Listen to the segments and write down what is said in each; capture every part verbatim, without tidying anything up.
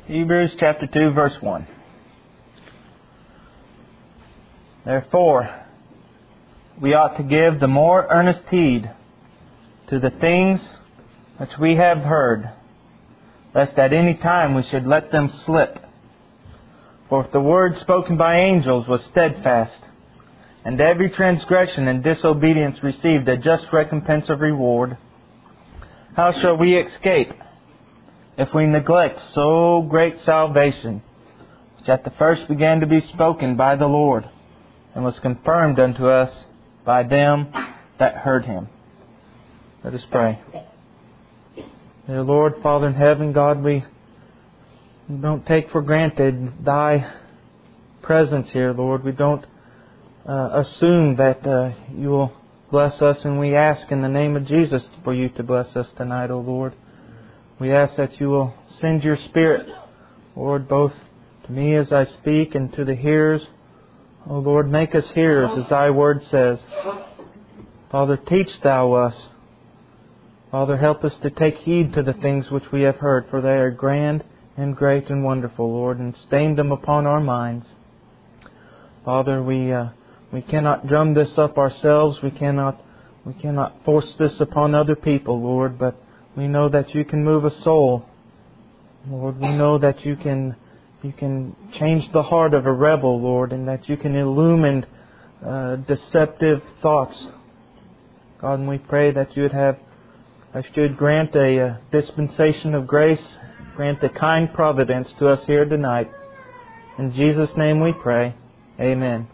Hebrews chapter two, verse one. Therefore, we ought to give the more earnest heed to the things which we have heard, lest at any time we should let them slip. For if the word spoken by angels was steadfast, and every transgression and disobedience received a just recompense of reward, how shall we escape if we neglect so great salvation, which at the first began to be spoken by the Lord, and was confirmed unto us by them that heard Him? Let us pray. Dear Lord, Father in heaven, God, we don't take for granted Thy presence here, Lord. We don't uh, assume that uh, You will bless us, and we ask in the name of Jesus for You to bless us tonight, O Lord. We ask that You will send Your Spirit, Lord, both to me as I speak and to the hearers. O Lord, make us hearers, as Thy Word says. Father, teach Thou us. Father, help us to take heed to the things which we have heard, for they are grand and great and wonderful, Lord, and stain them upon our minds. Father, we uh, we cannot drum this up ourselves. We cannot we cannot force this upon other people, Lord, but we know that You can move a soul. Lord, we know that You can You can change the heart of a rebel, Lord, and that You can illumine uh, deceptive thoughts. God, and we pray that You would have, that You would grant a, a dispensation of grace, grant a kind providence to us here tonight. In Jesus' name we pray. Amen.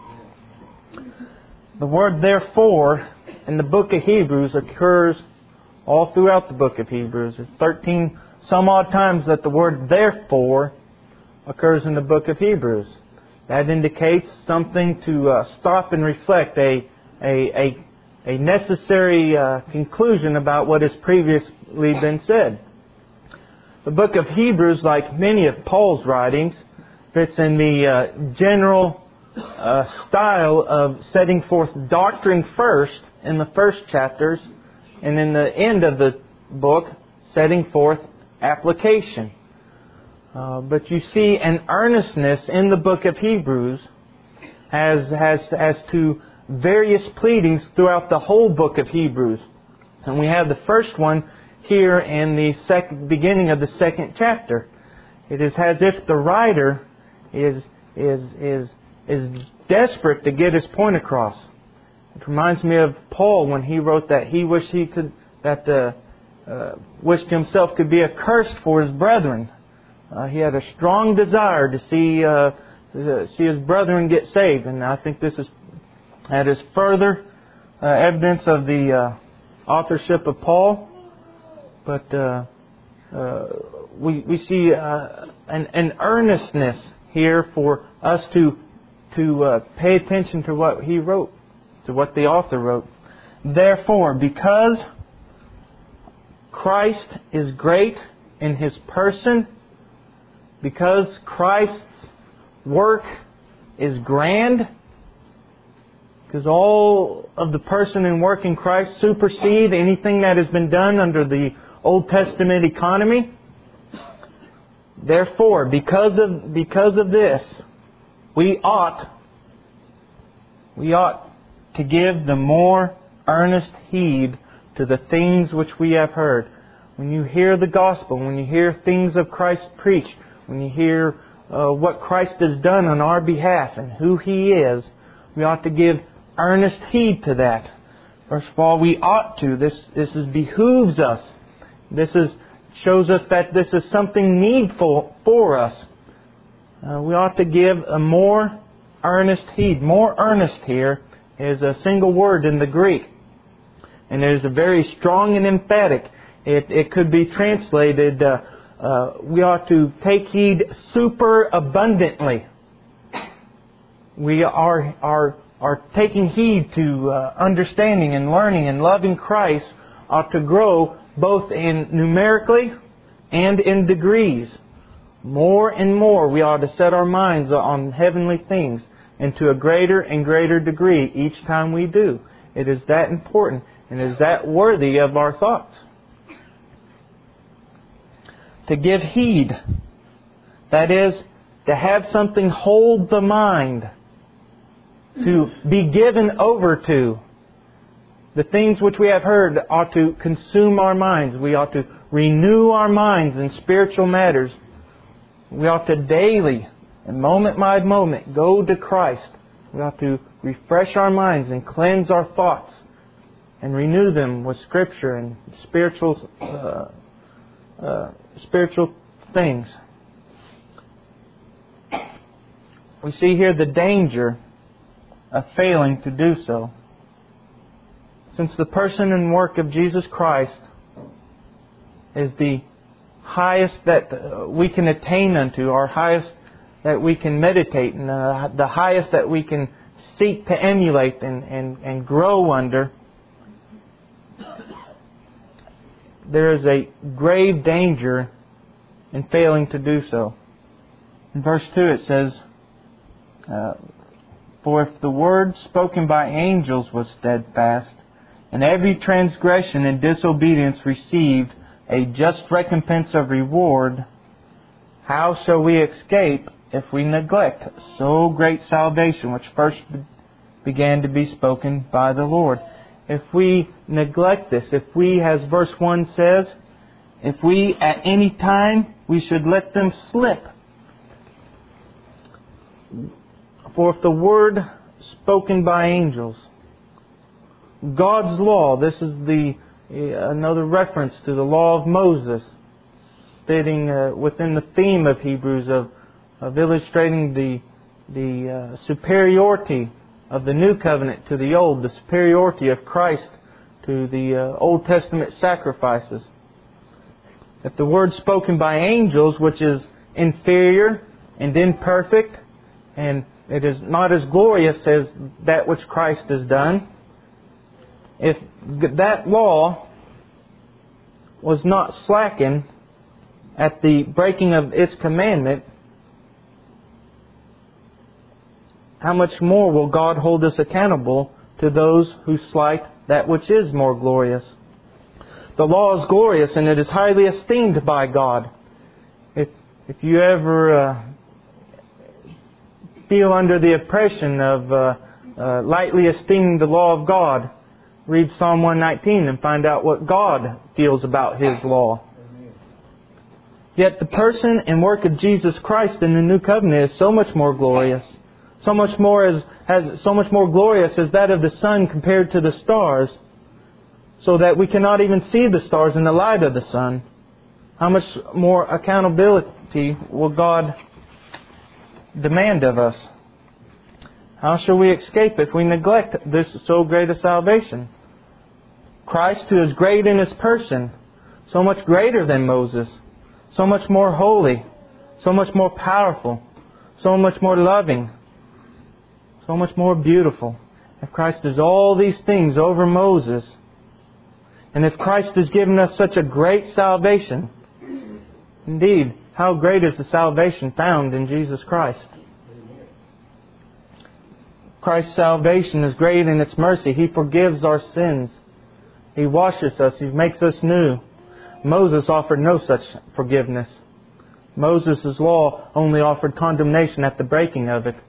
The word therefore in the book of Hebrews occurs all throughout the book of Hebrews. There's thirteen some odd times that the word therefore occurs in the book of Hebrews. That indicates something to uh, stop and reflect, a a a, a necessary uh, conclusion about what has previously been said. The book of Hebrews, like many of Paul's writings, fits in the uh, general uh, style of setting forth doctrine first in the first chapters, and in the end of the book, setting forth application. Uh, but you see an earnestness in the book of Hebrews as, as, as to various pleadings throughout the whole book of Hebrews. And we have the first one here in the sec- beginning of the second chapter. It is as if the writer is, is, is, is desperate to get his point across. It reminds me of Paul when he wrote that he wished he could, that uh, uh, wished himself could be accursed for his brethren. Uh, he had a strong desire to see uh, see his brethren get saved, and I think this is that is further uh, evidence of the uh, authorship of Paul. But uh, uh, we we see uh, an, an earnestness here for us to to uh, pay attention to what he wrote, to what the author wrote. Therefore, because Christ is great in His person, because Christ's work is grand, because all of the person and work in Christ supersede anything that has been done under the Old Testament economy. Therefore, because of because of this, we ought we ought to give the more earnest heed to the things which we have heard. When you hear the gospel, when you hear things of Christ preached, when you hear uh, what Christ has done on our behalf and who He is, we ought to give earnest heed to that. First of all, we ought to. This this is behooves us. This is shows us that this is something needful for us. Uh, we ought to give a more earnest heed. More earnest here is a single word in the Greek, and it is a very strong and emphatic. It it could be translated. Uh, Uh, we ought to take heed super abundantly. We are are are taking heed to uh, understanding and learning and loving Christ ought to grow both in numerically and in degrees. More and more we ought to set our minds on heavenly things, and to a greater and greater degree each time we do. It is that important and is that worthy of our thoughts. To give heed That is, to have something hold the mind, to be given over to. The things which we have heard ought to consume our minds. We ought to renew our minds in spiritual matters. We ought to daily, and moment by moment, go to Christ. We ought to refresh our minds and cleanse our thoughts and renew them with Scripture and spiritual, uh, uh, spiritual things. We see here the danger of failing to do so. Since the person and work of Jesus Christ is the highest that we can attain unto, our highest that we can meditate, and uh, the highest that we can seek to emulate and, and, and grow under, there is a grave danger in failing to do so. In verse two it says, uh, For if the word spoken by angels was steadfast, and every transgression and disobedience received a just recompense of reward, how shall we escape if we neglect so great salvation which first began to be spoken by the Lord? If we neglect this, if we, as verse one says, if we at any time we should let them slip. For if the word spoken by angels, God's law, this is the uh, another reference to the law of Moses, fitting uh, within the theme of Hebrews of, of illustrating the the uh, superiority of the New Covenant to the Old, the superiority of Christ to the uh, Old Testament sacrifices. That the word spoken by angels, which is inferior and imperfect, and it is not as glorious as that which Christ has done, if that law was not slackened at the breaking of its commandment, how much more will God hold us accountable to those who slight that which is more glorious? The law is glorious and it is highly esteemed by God. If if you ever uh, feel under the oppression of uh, uh, lightly esteeming the law of God, read Psalm one nineteen and find out what God feels about His law. Yet the person and work of Jesus Christ in the New Covenant is so much more glorious. So much more as has so much more glorious as that of the sun compared to the stars, so that we cannot even see the stars in the light of the sun. How much more accountability will God demand of us? How shall we escape if we neglect this so great a salvation? Christ, who is great in His person, so much greater than Moses, so much more holy, so much more powerful, so much more loving, so much more beautiful. If Christ is all these things over Moses, and if Christ has given us such a great salvation, indeed, how great is the salvation found in Jesus Christ? Christ's salvation is great in its mercy. He forgives our sins. He washes us. He makes us new. Moses offered no such forgiveness. Moses' law only offered condemnation at the breaking of it.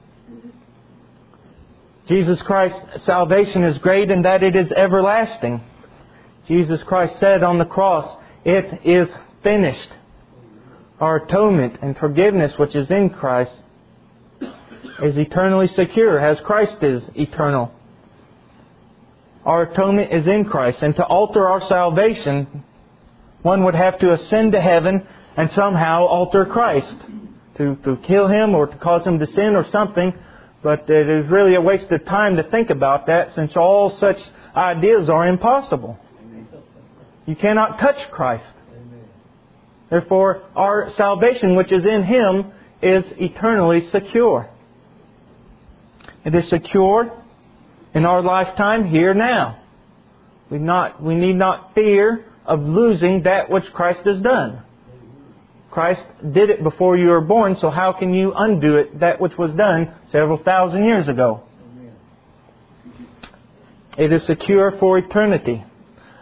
Jesus Christ's salvation is great in that it is everlasting. Jesus Christ said on the cross, "It is finished." Our atonement and forgiveness which is in Christ is eternally secure, as Christ is eternal. Our atonement is in Christ, and to alter our salvation, one would have to ascend to heaven and somehow alter Christ, to, to kill Him or to cause Him to sin or something. But it is really a waste of time to think about that, since all such ideas are impossible. You cannot touch Christ. Therefore, our salvation which is in Him is eternally secure. It is secure in our lifetime here now. We not we need not fear of losing that which Christ has done. Christ did it before you were born, so how can you undo it, that which was done several thousand years ago? It is secure for eternity.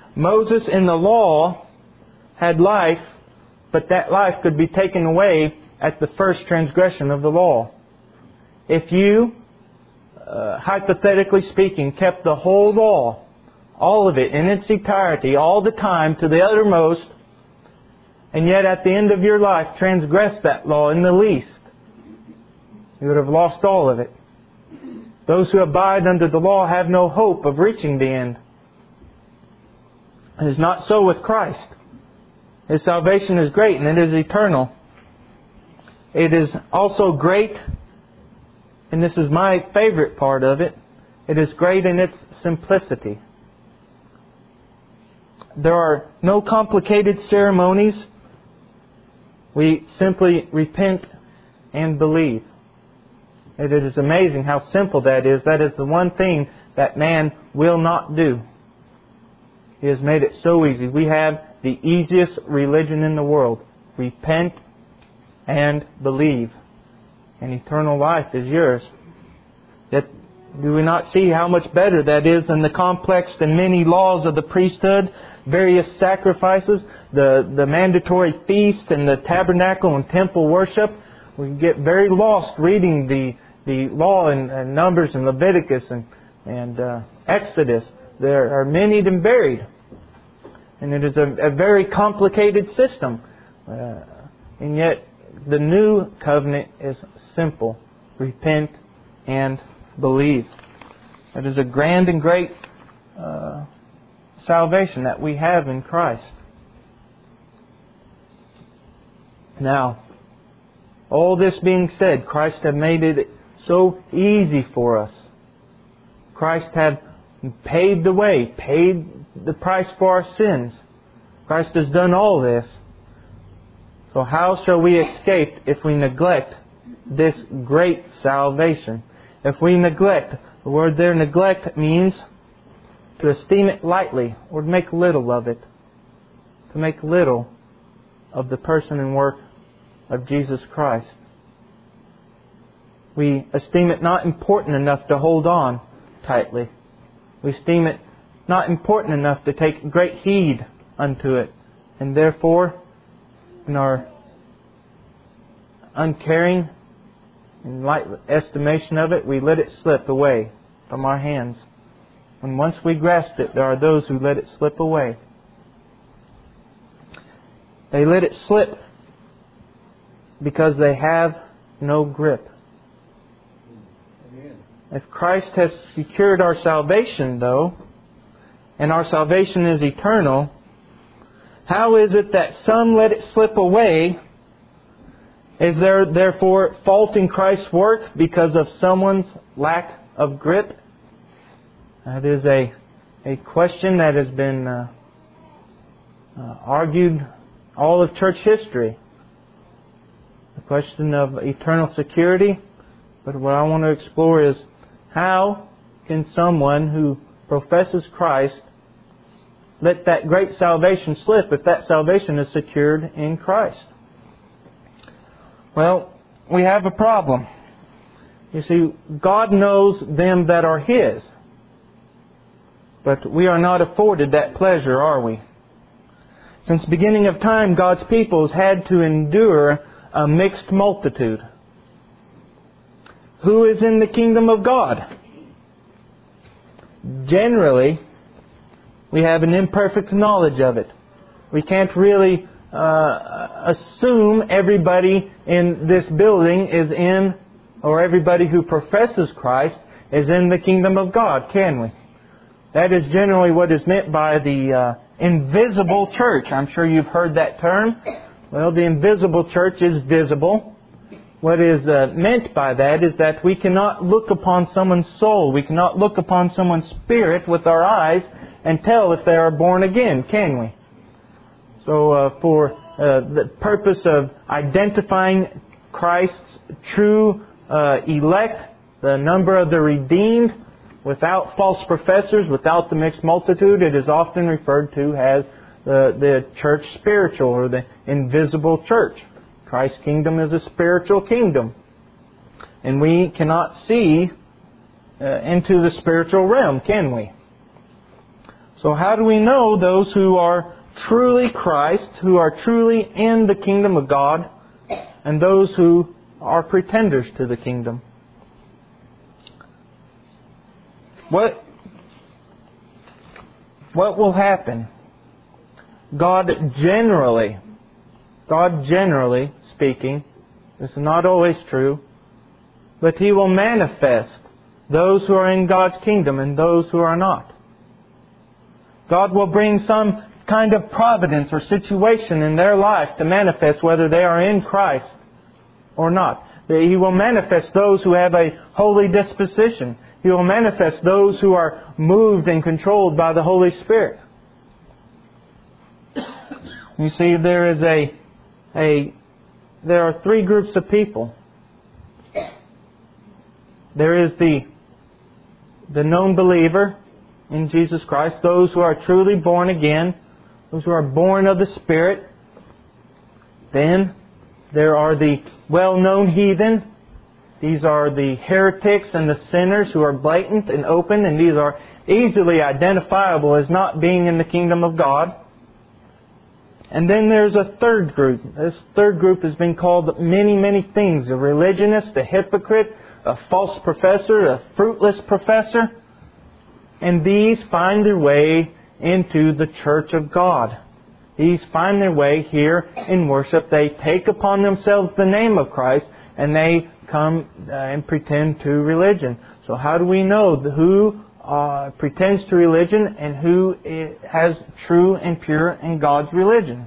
Moses in the law had life, but that life could be taken away at the first transgression of the law. If you, uh, hypothetically speaking, kept the whole law, all of it in its entirety, all the time, to the uttermost, and yet at the end of your life transgressed that law in the least, you would have lost all of it. Those who abide under the law have no hope of reaching the end. It is not so with Christ. His salvation is great and it is eternal. It is also great, and this is my favorite part of it, it is great in its simplicity. There are no complicated ceremonies. We simply repent and believe. It is amazing how simple that is. That is the one thing that man will not do. He has made it so easy. We have the easiest religion in the world. Repent and believe, and eternal life is yours. Yet, do we not see how much better that is than the complex and many laws of the priesthood, various sacrifices, the, the mandatory feast and the tabernacle and temple worship? We get very lost reading the, the law in, in Numbers and Leviticus and, and uh, Exodus. There are many and varied. And it is a, a very complicated system. Uh, and yet, the new covenant is simple. Repent and believe. It is a grand and great uh, salvation that we have in Christ. Now, all this being said, Christ had made it so easy for us. Christ had paved the way, paid the price for our sins. Christ has done all this. So how shall we escape if we neglect this great salvation? If we neglect, the word there, neglect, means to esteem it lightly or to make little of it. To make little of the person and work of Jesus Christ. We esteem it not important enough to hold on tightly. We esteem it not important enough to take great heed unto it. And therefore, in our uncaring and light estimation of it, we let it slip away from our hands. And once we grasp it, there are those who let it slip away. They let it slip because they have no grip. Amen. If Christ has secured our salvation, though, and our salvation is eternal, how is it that some let it slip away? Is there therefore fault in Christ's work because of someone's lack of grip? That is a, a question that has been uh, uh, argued all of church history. The question of eternal security. But what I want to explore is, how can someone who professes Christ let that great salvation slip if that salvation is secured in Christ? Well, we have a problem. You see, God knows them that are His. But we are not afforded that pleasure, are we? Since the beginning of time, God's people has had to endure a mixed multitude. Who is in the kingdom of God? Generally, we have an imperfect knowledge of it. We can't really uh, assume everybody in this building is in, or everybody who professes Christ is in the kingdom of God, can we? That is generally what is meant by the uh, invisible church. I'm sure you've heard that term. Well, the invisible church is visible. What is uh, meant by that is that we cannot look upon someone's soul. We cannot look upon someone's spirit with our eyes and tell if they are born again, can we? So uh, for uh, the purpose of identifying Christ's true uh, elect, the number of the redeemed, without false professors, without the mixed multitude, it is often referred to as the, the church spiritual, or the invisible church. Christ's kingdom is a spiritual kingdom. And we cannot see uh, into the spiritual realm, can we? So how do we know those who are truly Christ, who are truly in the kingdom of God, and those who are pretenders to the kingdom. What, what will happen? God generally, God generally speaking, this is not always true, but He will manifest those who are in God's kingdom and those who are not. God will bring some kind of providence or situation in their life to manifest whether they are in Christ or not. He will manifest those who have a holy disposition. He will manifest those who are moved and controlled by the Holy Spirit. You see, there is a, a there are three groups of people. There is the the known believer in Jesus Christ, those who are truly born again, those who are born of the Spirit. Then there are the well-known heathen. These are the heretics and the sinners who are blatant and open, and these are easily identifiable as not being in the kingdom of God. And then there's a third group. This third group has been called many, many things. A religionist, a hypocrite, a false professor, a fruitless professor. And these find their way into the church of God. These find their way here in worship. They take upon themselves the name of Christ and they come uh, and pretend to religion. So how do we know who uh, pretends to religion and who has true and pure and God's religion?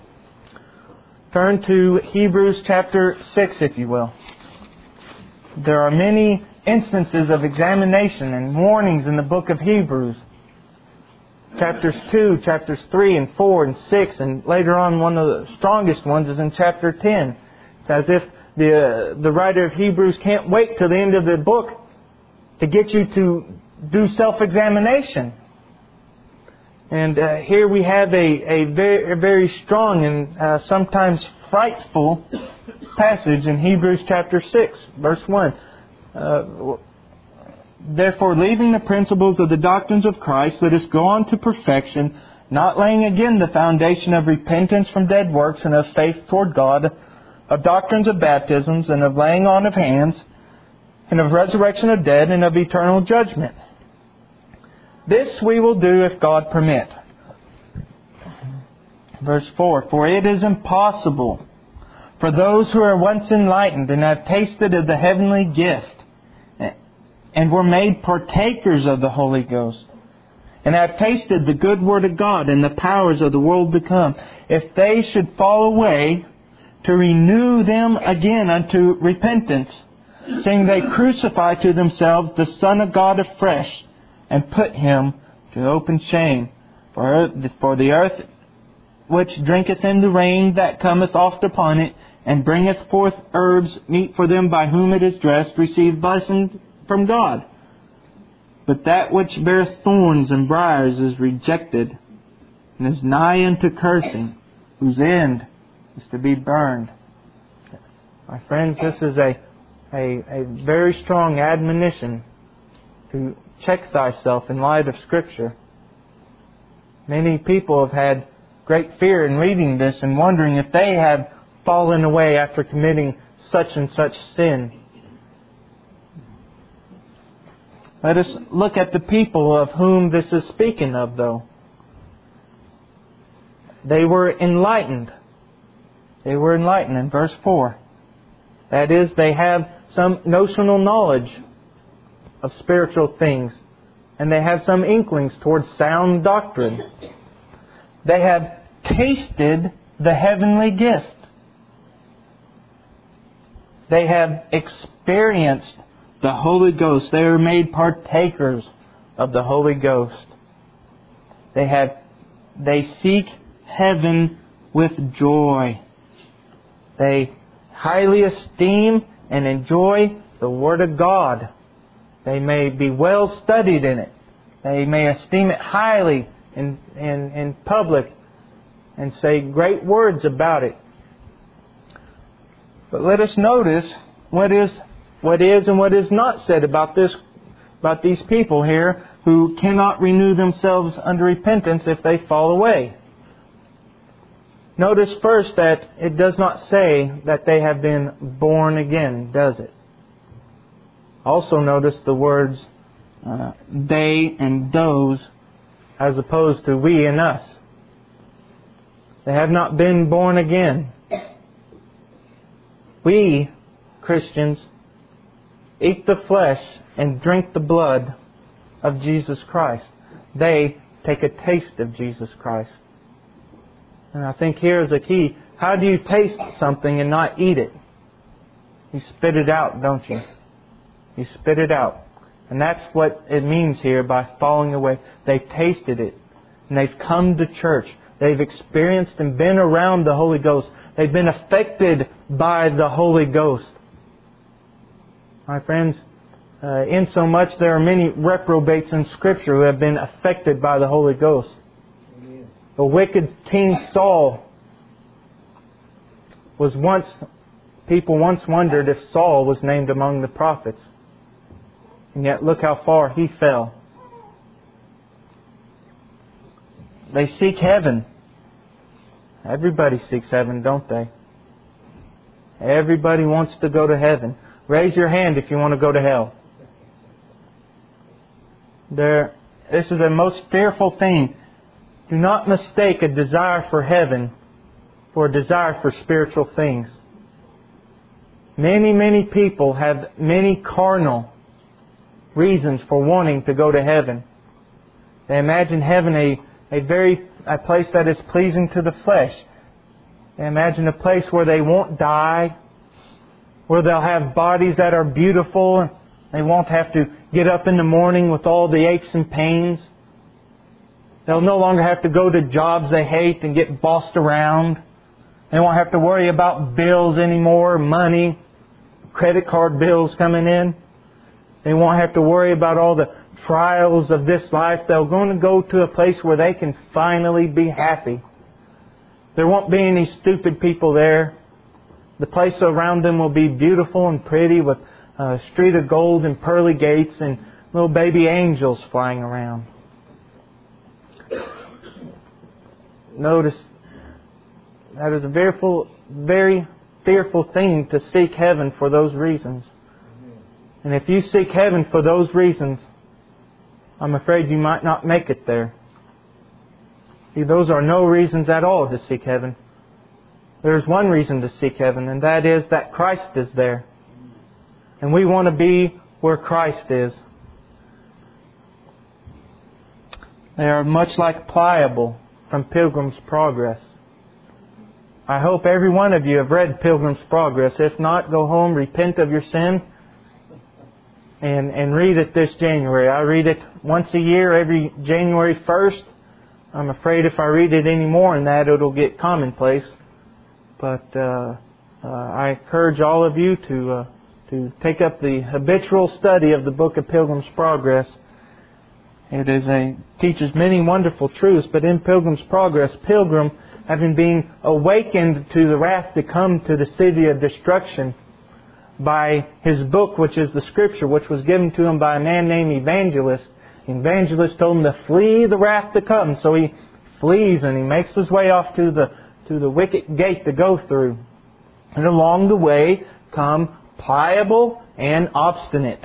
Turn to Hebrews chapter six, if you will. There are many instances of examination and warnings in the book of Hebrews. Chapters two, chapters three and four and six, and later on one of the strongest ones is in chapter ten. It's as if the, uh, the writer of Hebrews can't wait till the end of the book to get you to do self-examination. And uh, here we have a, a, very, a very strong and uh, sometimes frightful passage in Hebrews chapter six, verse one. Uh, Therefore, leaving the principles of the doctrines of Christ, let us go on to perfection, not laying again the foundation of repentance from dead works and of faith toward God, of doctrines of baptisms and of laying on of hands, and of resurrection of dead and of eternal judgment. This we will do if God permit. Verse four, for it is impossible for those who are once enlightened and have tasted of the heavenly gift, and were made partakers of the Holy Ghost, and have tasted the good word of God and the powers of the world to come, if they should fall away, to renew them again unto repentance, seeing they crucify to themselves the Son of God afresh, and put Him to open shame. For, for the earth which drinketh in the rain that cometh oft upon it, and bringeth forth herbs meet for them by whom it is dressed, receive blessing from God. But that which beareth thorns and briars is rejected, and is nigh unto cursing, whose end is to be burned. My friends, this is a, a, a very strong admonition to check thyself in light of Scripture. Many people have had great fear in reading this and wondering if they have fallen away after committing such and such sin. Let us look at the people of whom this is speaking of, though. They were enlightened. They were enlightened in verse four. That is, they have some notional knowledge of spiritual things, and they have some inklings towards sound doctrine. They have tasted the heavenly gift. They have experienced the Holy Ghost. They are made partakers of the Holy Ghost. They have, they seek heaven with joy. They highly esteem and enjoy the Word of God. They may be well studied in it. They may esteem it highly in, in, in public and say great words about it. But let us notice what is What is and what is not said about this, about these people here who cannot renew themselves unto repentance if they fall away. Notice first that it does not say that they have been born again, does it? Also notice the words uh, they and those as opposed to we and us. They have not been born again. We, Christians, eat the flesh and drink the blood of Jesus Christ. They take a taste of Jesus Christ. And I think here is a key. How do you taste something and not eat it? You spit it out, don't you? You spit it out. And that's what it means here by falling away. They've tasted it. And they've come to church. They've experienced and been around the Holy Ghost. They've been affected by the Holy Ghost. My friends, uh, insomuch there are many reprobates in Scripture who have been affected by the Holy Ghost. Amen. The wicked King Saul was once, people once wondered if Saul was named among the prophets. And yet look how far he fell. They seek heaven. Everybody seeks heaven, don't they? Everybody wants to go to heaven. Raise your hand if you want to go to hell. There, this is a most fearful thing. Do not mistake a desire for heaven for a desire for spiritual things. Many, many people have many carnal reasons for wanting to go to heaven. They imagine heaven a, a very a place that is pleasing to the flesh. They imagine a place where they won't die, where they'll have bodies that are beautiful, and they won't have to get up in the morning with all the aches and pains. They'll no longer have to go to jobs they hate and get bossed around. They won't have to worry about bills anymore, money, credit card bills coming in. They won't have to worry about all the trials of this life. They're going to go to a place where they can finally be happy. There won't be any stupid people there. The place around them will be beautiful and pretty with a street of gold and pearly gates and little baby angels flying around. Notice that is a very, very fearful thing to seek heaven for those reasons. And if you seek heaven for those reasons, I'm afraid you might not make it there. See, those are no reasons at all to seek heaven. There's one reason to seek heaven, and that is that Christ is there. And we want to be where Christ is. They are much like Pliable from Pilgrim's Progress. I hope every one of you have read Pilgrim's Progress. If not, go home, repent of your sin, and, and read it this January. I read it once a year, every January first. I'm afraid if I read it any more than that, it'll get commonplace. But uh, uh, I encourage all of you to uh, to take up the habitual study of the book of Pilgrim's Progress. It is a teaches many wonderful truths, but in Pilgrim's Progress, Pilgrim, having been awakened to the wrath to come to the city of destruction by his book, which is the Scripture, which was given to him by a man named Evangelist. Evangelist told him to flee the wrath to come, so he flees and he makes his way off to the to the wicket gate to go through. And along the way come Pliable and Obstinate.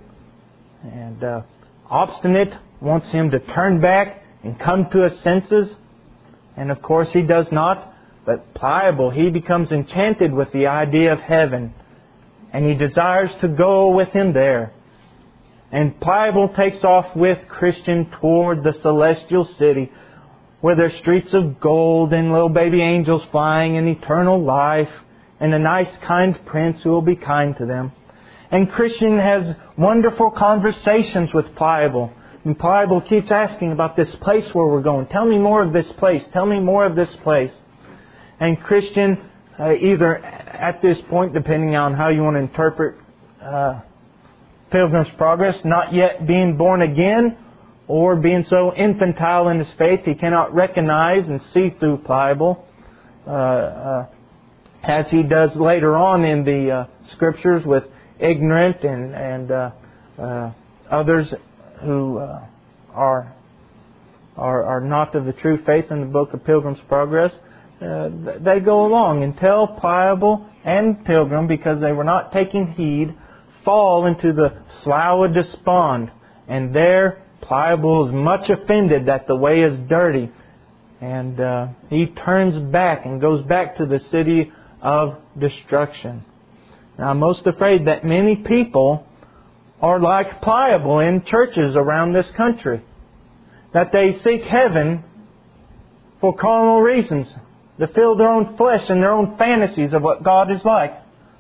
And uh, Obstinate wants him to turn back and come to his senses. And of course he does not. But Pliable, he becomes enchanted with the idea of heaven. And he desires to go with him there. And Pliable takes off with Christian toward the celestial city, where there's streets of gold and little baby angels flying and eternal life and a nice kind prince who will be kind to them. And Christian has wonderful conversations with Pliable. And Pliable keeps asking about this place where we're going. Tell me more of this place. Tell me more of this place. And Christian, uh, either at this point, depending on how you want to interpret uh, Pilgrim's Progress, not yet being born again, or being so infantile in his faith he cannot recognize and see through Pliable, uh, uh, as he does later on in the uh, Scriptures with ignorant and, and uh, uh, others who uh, are, are are not of the true faith in the book of Pilgrim's Progress. uh, they go along until Pliable and Pilgrim, because they were not taking heed, fall into the slough of despond. And there Pliable is much offended that the way is dirty. And uh, he turns back and goes back to the city of destruction. Now, I'm most afraid that many people are like Pliable in churches around this country. That they seek heaven for carnal reasons, to fill their own flesh and their own fantasies of what God is like.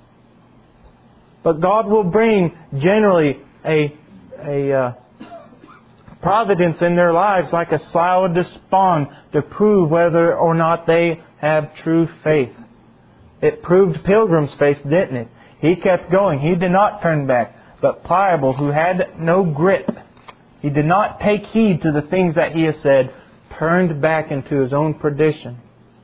But God will bring generally a, a uh, providence in their lives like a slough of despond to prove whether or not they have true faith. It proved Pilgrim's faith, didn't it? He kept going. He did not turn back. But Pliable, who had no grit, he did not take heed to the things that he has said, turned back into his own perdition.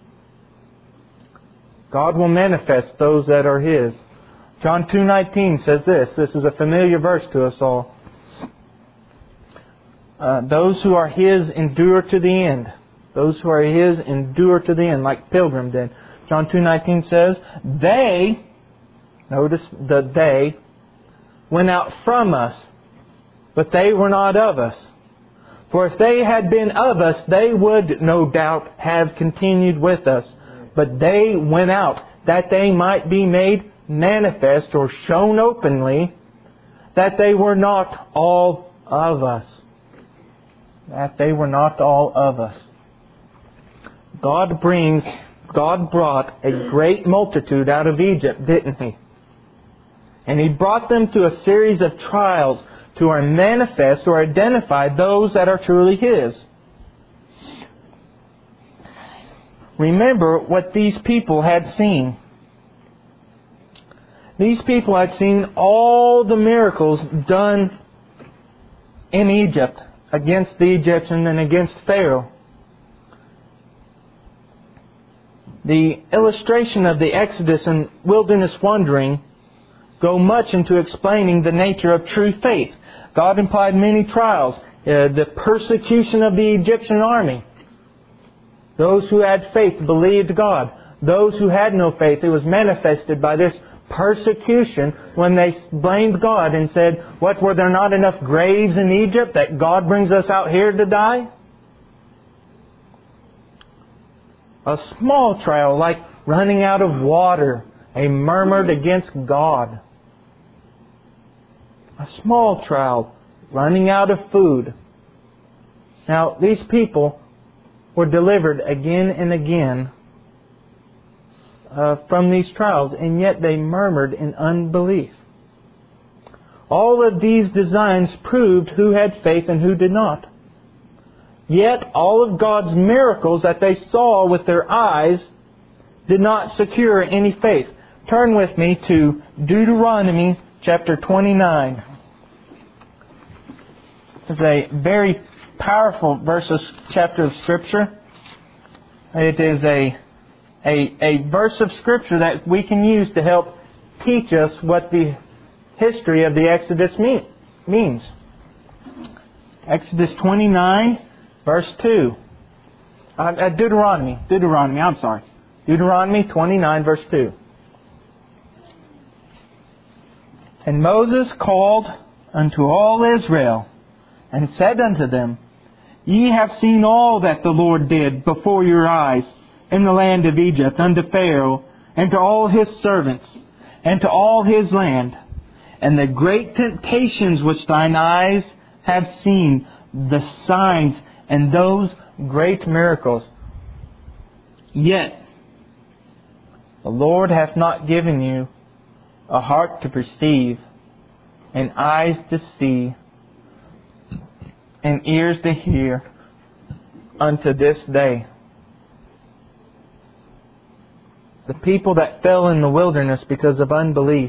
God will manifest those that are His. John two nineteen says this. This is a familiar verse to us all. Uh, those who are His endure to the end. Those who are His endure to the end, like Pilgrim did. John two nineteen says, they, notice the they, went out from us, but they were not of us. For if they had been of us, they would no doubt have continued with us. But they went out, that they might be made manifest or shown openly, that they were not all of us. That they were not all of us. God brings, God brought a great multitude out of Egypt, didn't He? And He brought them to a series of trials to manifest or identify those that are truly His. Remember what these people had seen. These people had seen all the miracles done in Egypt against the Egyptians and against Pharaoh. The illustration of the Exodus and wilderness wandering go much into explaining the nature of true faith. God implied many trials. Uh, the persecution of the Egyptian army. Those who had faith believed God. Those who had no faith, it was manifested by this persecution when they blamed God and said, what, were there not enough graves in Egypt that God brings us out here to die? A small trial like running out of water, a murmured against God. A small trial, running out of food. Now, these people were delivered again and again uh, from these trials, and yet they murmured in unbelief. All of these designs proved who had faith and who did not. Yet all of God's miracles that they saw with their eyes did not secure any faith. Turn with me to Deuteronomy chapter twenty-nine. It's a very powerful verse of chapter of Scripture. It is a, a, a verse of Scripture that we can use to help teach us what the history of the Exodus mean, means. Exodus twenty-nine, verse two. Uh, uh, Deuteronomy. Deuteronomy, I'm sorry. Deuteronomy twenty-nine, verse two. And Moses called unto all Israel, and said unto them, Ye have seen all that the Lord did before your eyes in the land of Egypt unto Pharaoh, and to all his servants, and to all his land, and the great temptations which thine eyes have seen, the signs and those great miracles. Yet the Lord hath not given you a heart to perceive, and eyes to see, and ears to hear, unto this day. The people that fell in the wilderness because of unbelief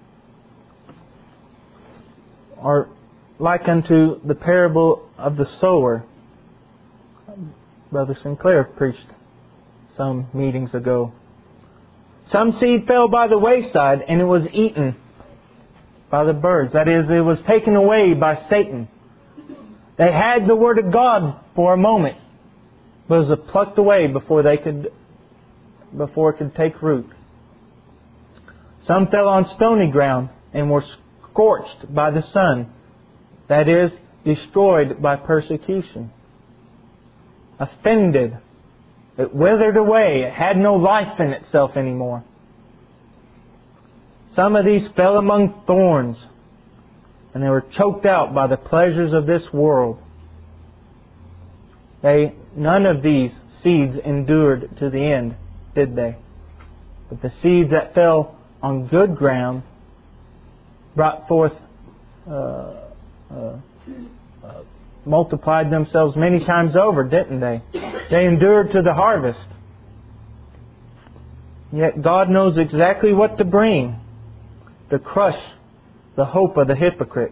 are like unto the parable of the sower. Brother Sinclair preached some meetings ago. Some seed fell by the wayside, and it was eaten by the birds. That is, it was taken away by Satan. They had the Word of God for a moment, but it was plucked away before they could before it could take root. Some fell on stony ground and were scorched by the sun, that is, destroyed by persecution. Offended. It withered away. It had no life in itself anymore. Some of these fell among thorns, and they were choked out by the pleasures of this world. They, none of these seeds endured to the end, did they? But the seeds that fell on good ground brought forth, uh, uh, uh, multiplied themselves many times over, didn't they? They endured to the harvest. Yet God knows exactly what to bring to crush the hope of the hypocrite.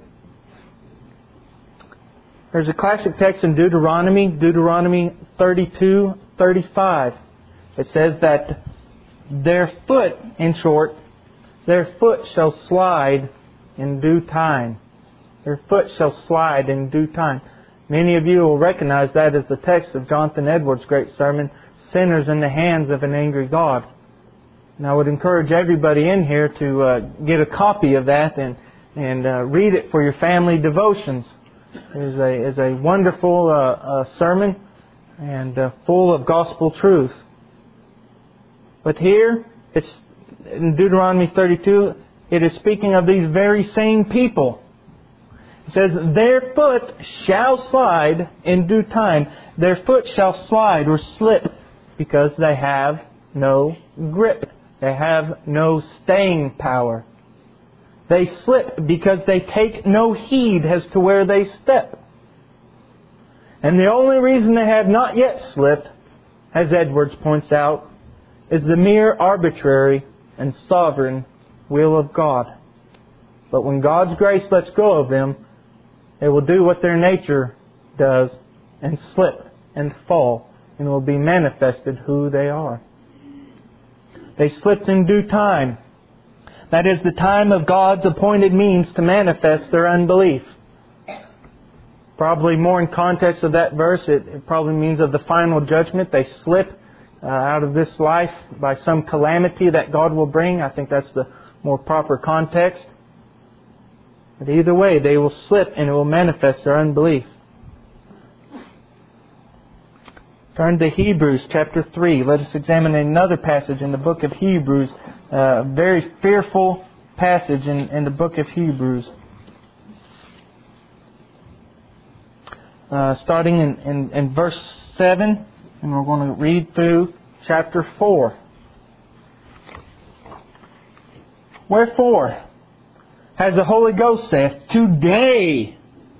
There's a classic text in Deuteronomy, Deuteronomy thirty-two thirty-five. It says that their foot, in short, their foot shall slide in due time. Their foot shall slide in due time. Many of you will recognize that as the text of Jonathan Edwards' great sermon, Sinners in the Hands of an Angry God. And I would encourage everybody in here to uh, get a copy of that and, and uh, read it for your family devotions. It is a, is a wonderful uh, uh, sermon and uh, full of gospel truth. But here, it's in Deuteronomy thirty-two, it is speaking of these very same people. It says, their foot shall slide in due time. Their foot shall slide or slip because they have no grip. They have no staying power. They slip because they take no heed as to where they step. And the only reason they have not yet slipped, as Edwards points out, is the mere arbitrary and sovereign will of God. But when God's grace lets go of them, they will do what their nature does and slip and fall, and will be manifested who they are. They slipped in due time. That is the time of God's appointed means to manifest their unbelief. Probably more in context of that verse, it, it probably means of the final judgment. They slip uh, out of this life by some calamity that God will bring. I think that's the more proper context. But either way, they will slip and it will manifest their unbelief. Turn to Hebrews chapter three. Let us examine another passage in the book of Hebrews. A very fearful passage in, in the book of Hebrews. Uh, starting in, in, in verse seven, and we're going to read through chapter four. Wherefore, as the Holy Ghost saith, today,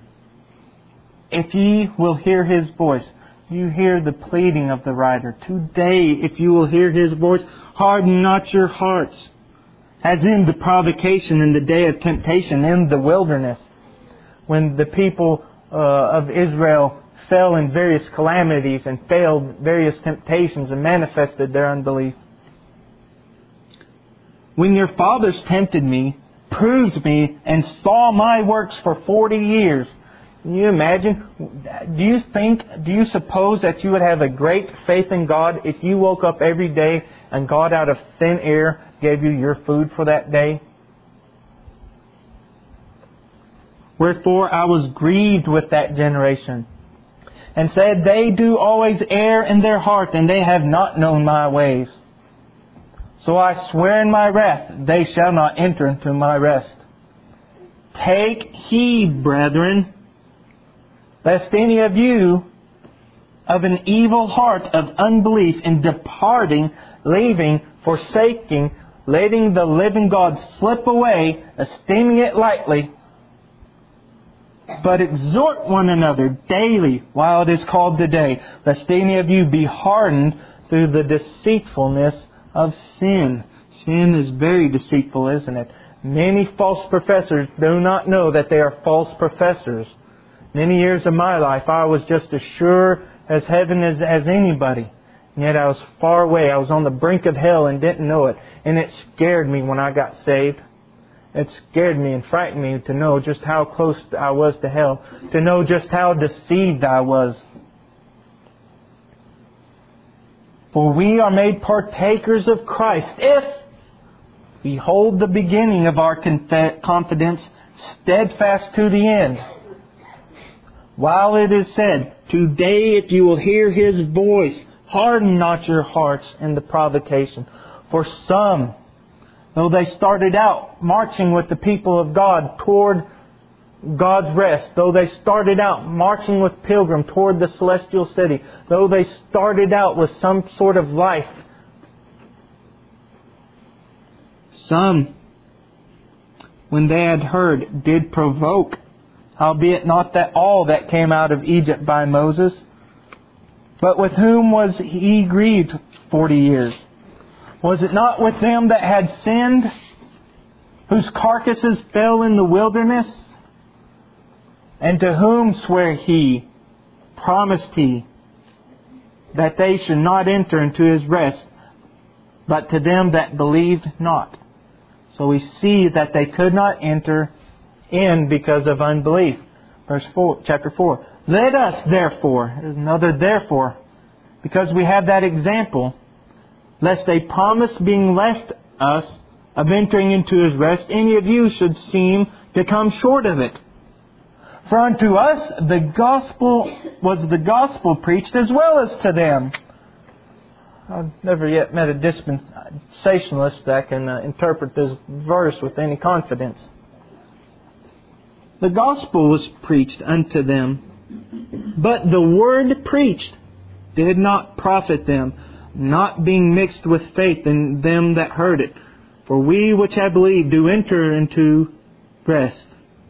if ye will hear His voice. You hear the pleading of the writer. Today, if you will hear His voice, harden not your hearts. As in the provocation in the day of temptation in the wilderness, when the people uh, of Israel fell in various calamities and failed various temptations and manifested their unbelief. When your fathers tempted me, proved me, and saw my works for forty years. Can you imagine? Do you think, do you suppose that you would have a great faith in God if you woke up every day and God out of thin air gave you your food for that day? Wherefore I was grieved with that generation, and said, they do always err in their heart, and they have not known my ways. So I swear in my wrath, they shall not enter into my rest. Take heed, brethren, lest any of you of an evil heart of unbelief in departing, leaving, forsaking, letting the living God slip away, esteeming it lightly, but exhort one another daily while it is called today, lest any of you be hardened through the deceitfulness of sin. Sin is very deceitful, isn't it? Many false professors do not know that they are false professors. Many years of my life, I was just as sure as heaven as, as anybody. And yet I was far away. I was on the brink of hell and didn't know it. And it scared me when I got saved. It scared me and frightened me to know just how close I was to hell. To know just how deceived I was. For we are made partakers of Christ if we hold the beginning of our conf- confidence steadfast to the end. While it is said, today if you will hear His voice, harden not your hearts in the provocation. For some, though they started out marching with the people of God toward God's rest, though they started out marching with pilgrim toward the celestial city, though they started out with some sort of life, some, when they had heard, did provoke, howbeit not that all that came out of Egypt by Moses. But with whom was he grieved forty years? Was it not with them that had sinned, whose carcasses fell in the wilderness? And to whom sware He, promised He, that they should not enter into His rest, but to them that believed not? So we see that they could not enter in because of unbelief. Verse four, chapter four. Let us therefore, there's another therefore, because we have that example, lest a promise being left us of entering into His rest, any of you should seem to come short of it. For unto us the gospel was the gospel preached as well as to them. I've never yet met a dispensationalist that can uh, interpret this verse with any confidence. The gospel was preached unto them, but the word preached did not profit them, not being mixed with faith in them that heard it. For we which have believed do enter into rest.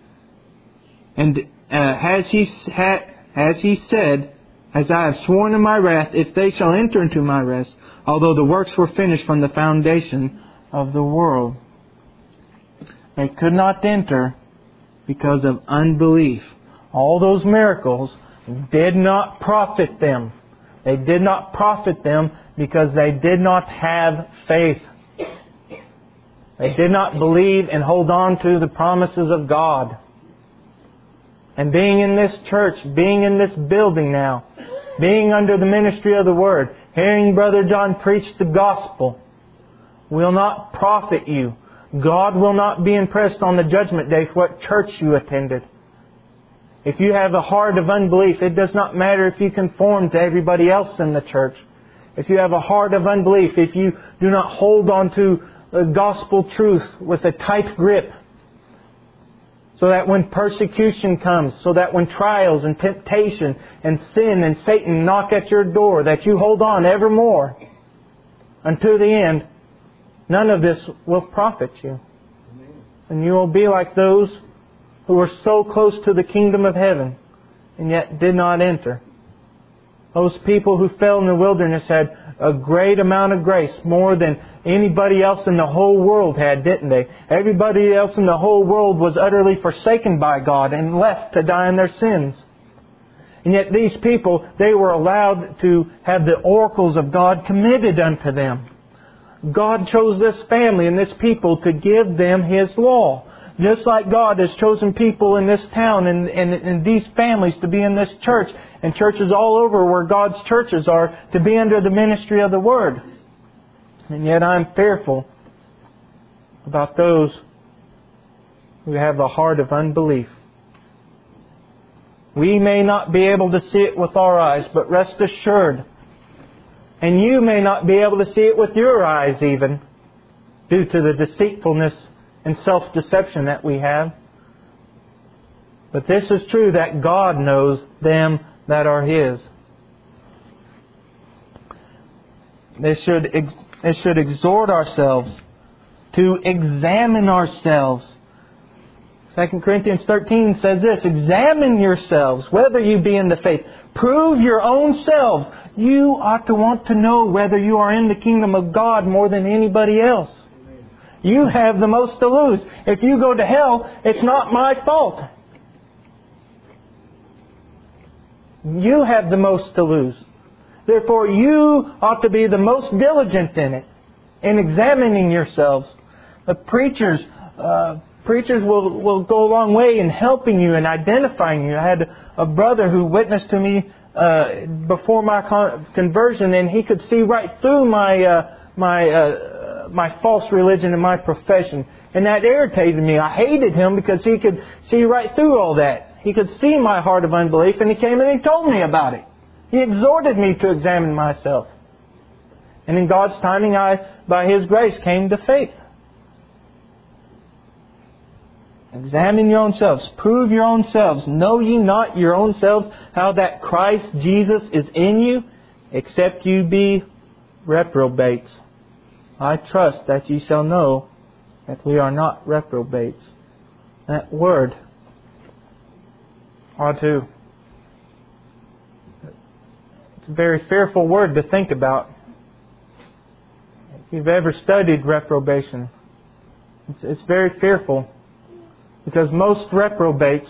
And uh, has he ha, has he said, as I have sworn in my wrath, if they shall enter into my rest, although the works were finished from the foundation of the world. They could not enter because of unbelief. All those miracles did not profit them. They did not profit them because they did not have faith. They did not believe and hold on to the promises of God. And being in this church, being in this building now, being under the ministry of the Word, hearing Brother John preach the gospel, will not profit you. God will not be impressed on the judgment day for what church you attended. If you have a heart of unbelief, it does not matter if you conform to everybody else in the church. If you have a heart of unbelief, if you do not hold on to the gospel truth with a tight grip, so that when persecution comes, so that when trials and temptation and sin and Satan knock at your door, that you hold on evermore unto the end, none of this will profit you. And you will be like those who were so close to the kingdom of heaven and yet did not enter. Those people who fell in the wilderness had a great amount of grace, more than anybody else in the whole world had, didn't they? Everybody else in the whole world was utterly forsaken by God and left to die in their sins. And yet these people, they were allowed to have the oracles of God committed unto them. God chose this family and this people to give them His law. Just like God has chosen people in this town and, and, and these families to be in this church and churches all over where God's churches are to be under the ministry of the Word. And yet I'm fearful about those who have a heart of unbelief. We may not be able to see it with our eyes, but rest assured, and you may not be able to see it with your eyes even, due to the deceitfulness and self-deception that we have. But this is true, that God knows them that are His. This should, this should exhort ourselves to examine ourselves. Second Corinthians thirteen says this, examine yourselves, whether you be in the faith. Prove your own selves. You ought to want to know whether you are in the kingdom of God more than anybody else. You have the most to lose. If you go to hell, it's not my fault. You have the most to lose. Therefore, you ought to be the most diligent in it, in examining yourselves. The preachers, uh, preachers will, will go a long way in helping you and identifying you. I had a brother who witnessed to me uh, before my con- conversion, and he could see right through my uh, my uh, my false religion and my profession, and that irritated me. I hated him because he could see right through all that. He could see my heart of unbelief, and he came and he told me about it. He exhorted me to examine myself, and in God's timing, I, by His grace, came to faith. Examine your own selves. Prove your own selves. Know ye not your own selves how that Christ Jesus is in you, except you be reprobates. I trust that ye shall know that we are not reprobates. That word ought to... It's a very fearful word to think about. If you've ever studied reprobation, it's, it's very fearful. Because most reprobates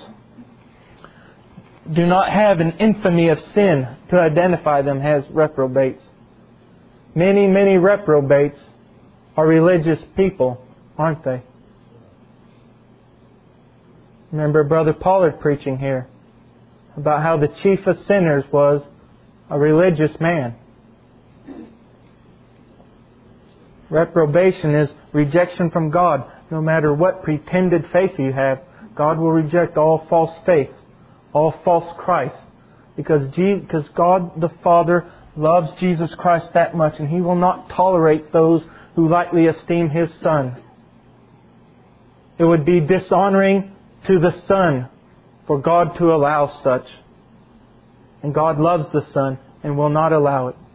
do not have an infamy of sin to identify them as reprobates. Many, many reprobates are religious people, aren't they? Remember Brother Pollard preaching here about how the chief of sinners was a religious man. Reprobation is rejection from God. No matter what pretended faith you have, God will reject all false faith, all false Christ. Because Jesus, because God the Father loves Jesus Christ that much, and He will not tolerate those who lightly esteem His Son. It would be dishonoring to the Son for God to allow such. And God loves the Son and will not allow it.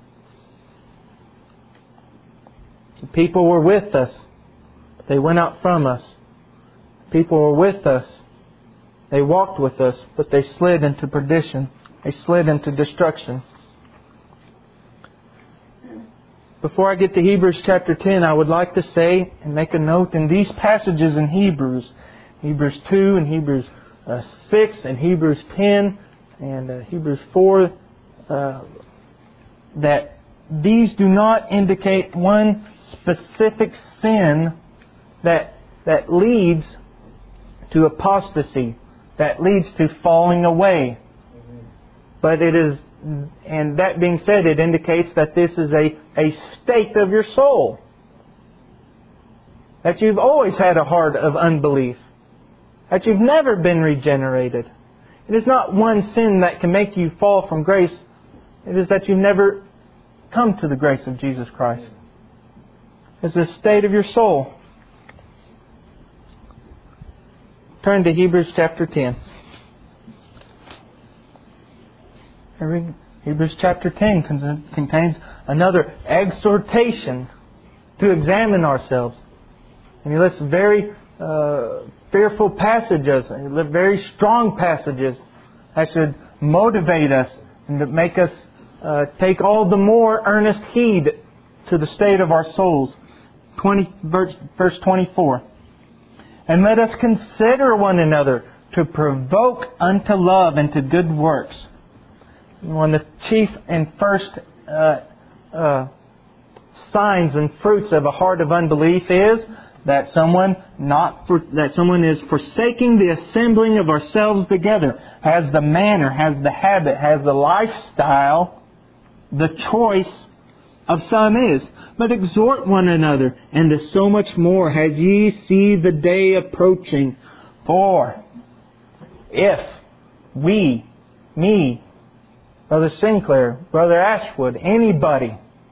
The people were with us. They went out from us. People were with us. They walked with us, but they slid into perdition. They slid into destruction. Before I get to Hebrews chapter ten, I would like to say and make a note in these passages in Hebrews, Hebrews two and Hebrews uh, six and Hebrews ten and uh, Hebrews four, uh, that these do not indicate one specific sin that that leads to apostasy, that leads to falling away. But it is, and that being said, it indicates that this is a, a state of your soul. That you've always had a heart of unbelief. That you've never been regenerated. It is not one sin that can make you fall from grace. It is that you've never come to the grace of Jesus Christ. It's a state of your soul. Turn to Hebrews chapter ten. Hebrews chapter ten contains another exhortation to examine ourselves. And he lists very uh, fearful passages, very strong passages that should motivate us and to make us uh, take all the more earnest heed to the state of our souls. twenty, verse, verse twenty-four. And let us consider one another to provoke unto love and to good works. One of the chief and first uh, uh, signs and fruits of a heart of unbelief is that someone not for, that someone is forsaking the assembling of ourselves together, has the manner, has the habit, has the lifestyle, the choice of some is. But exhort one another, and to so much more as ye see the day approaching. For if we, me, Brother Sinclair, Brother Ashwood, anybody,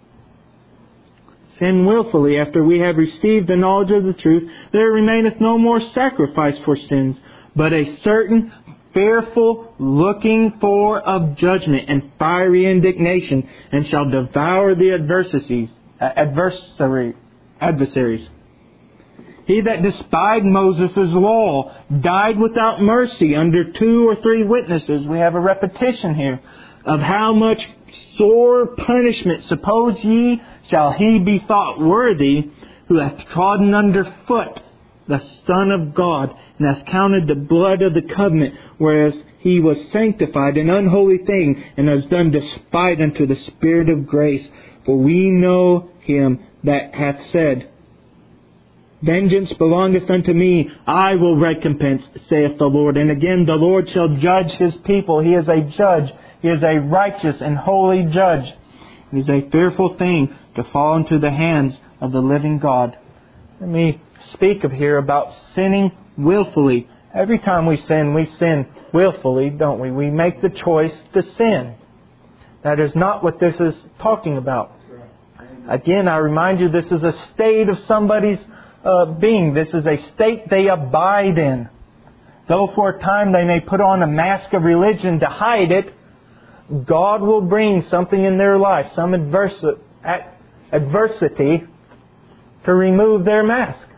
sin willfully after we have received the knowledge of the truth, there remaineth no more sacrifice for sins, but a certain fearful looking for of judgment and fiery indignation, and shall devour the adversaries, uh, adversary, adversaries. He that despised Moses' law died without mercy under two or three witnesses. We have a repetition here of how much sore punishment, suppose ye, shall he be thought worthy, who hath trodden under foot the Son of God, and hath counted the blood of the covenant, whereas he was sanctified an unholy thing, and has done despite unto the Spirit of grace. For we know him that hath said, Vengeance belongeth unto me, I will recompense, saith the Lord. And again, the Lord shall judge His people. He is a judge. He is a righteous and holy judge. It is a fearful thing to fall into the hands of the living God. Let me speak of here about sinning willfully. Every time we sin, we sin willfully, don't we? We make the choice to sin. That is not what this is talking about. Again, I remind you, this is a state of somebody's uh, being. This is a state they abide in. Though for a time they may put on a mask of religion to hide it, God will bring something in their life, some adversi- adversity, to remove their mask.